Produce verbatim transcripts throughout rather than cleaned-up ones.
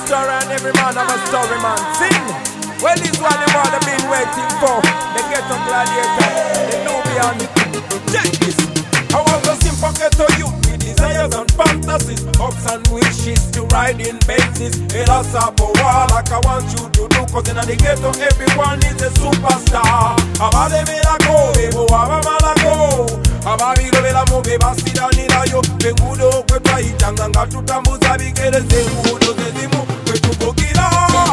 story and every man have a story, man. Sing. Well, this one the man have been waiting for. The ghetto gladiator, the Nubian. Check this. I was a simple ghetto youth with desires and fantasies, hopes and wishes to ride in Benzes. El Asabo like I want you to do, cause in the ghetto everyone is a superstar. Abale me la go, bebo abama la go. Ababilo bela mube basida nila yo. Bengudo kwe kwa itanganga tutambuza bigele zengudo zezimu kwe tubogila.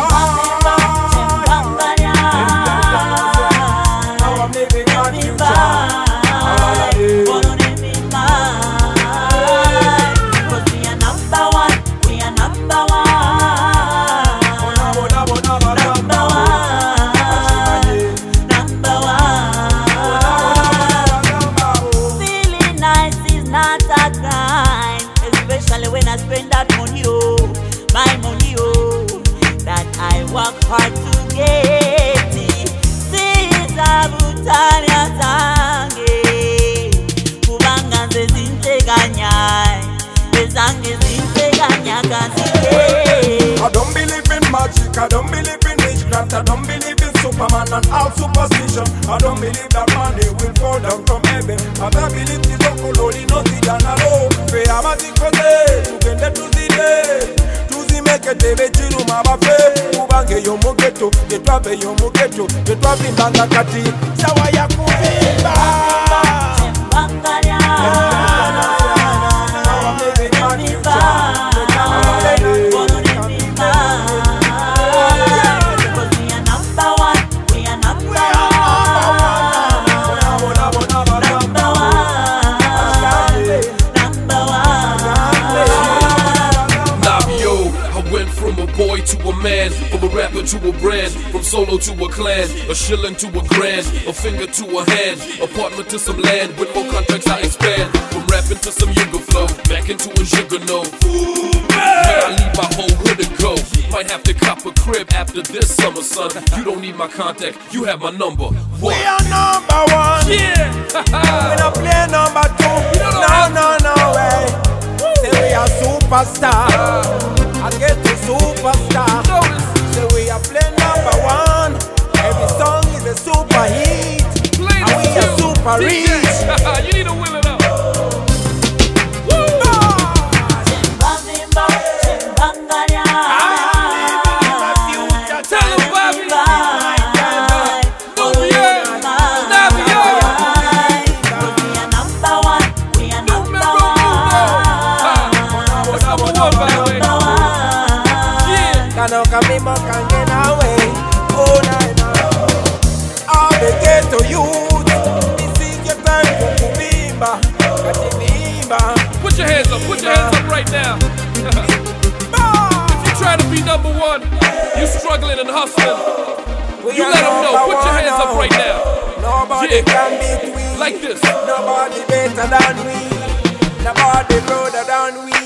When I spend that money, oh, my money, oh, that I work hard to get it. Siza butania zange, kubanga zezinteganya, ezange zinteganya kazike. I don't believe in magic, I don't believe in witchcraft, I don't believe in Superman and all superstition. I don't believe that money will fall down from heaven. I don't believe the local loli no ti danalo. Fe amati kote, tukende tuzide, tuzimeke tebe chiru mabafe. Kubange yo mugeto, tetwabe yo mugeto, tetwabe mbanga kati. Sawa ya kubimba. Chembanganya, boy to a man, from a rapper to a brand, from solo to a clan, a shilling to a grand, a finger to a hand, apartment to some land, with more contracts I expand, from rapping to some yuga flow, back into a sugar no. Where I leave my whole hood and go, might have to cop a crib after this summer, son. You don't need my contact, you have my number. What? We are number one. Yeah. We don't play number two. No, no, no way. Say we are superstar. I get the superstar. So we are playing number one. Every song is a super hit. And we are super rich. You need to will it up. Woo! Chembangimba, chembanganya. Tell him, Bobby. Nubian. Navio. We are number one. We are number one. That's number one, by the way. Kano kamimo kangena we. Oh na na. All the ghetto youth. This is your time to kubimba. Katimimba. Put your hands up. Put your hands up right now. If you try to be number one, you struggling and hustling. We You are let them know. number Put your hands up one right now. Nobody Yeah. can beat we. Like this. Nobody better than we. Nobody broader than we.